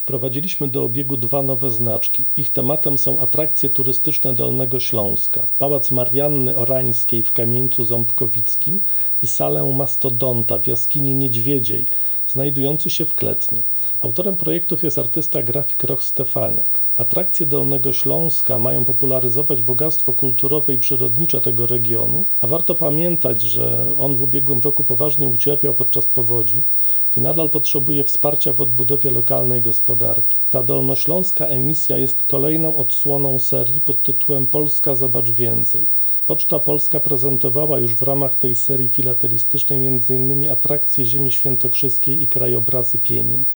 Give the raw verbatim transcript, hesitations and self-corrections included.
Wprowadziliśmy do obiegu dwa nowe znaczki. Ich tematem są atrakcje turystyczne Dolnego Śląska, Pałac Marianny Orańskiej w Kamieńcu Ząbkowickim i salę Mastodonta w jaskini Niedźwiedziej, znajdujący się w Kletnie. Autorem projektów jest artysta grafik Roch Stefaniak. Atrakcje Dolnego Śląska mają popularyzować bogactwo kulturowe i przyrodnicze tego regionu, a warto pamiętać, że on w ubiegłym roku poważnie ucierpiał podczas powodzi i nadal potrzebuje wsparcia w odbudowie lokalnej gospodarki. Ta dolnośląska emisja jest kolejną odsłoną serii pod tytułem Polska Zobacz Więcej. Poczta Polska prezentowała już w ramach tej serii filatelistycznej m.in. atrakcje ziemi świętokrzyskiej i krajobrazy Pienin.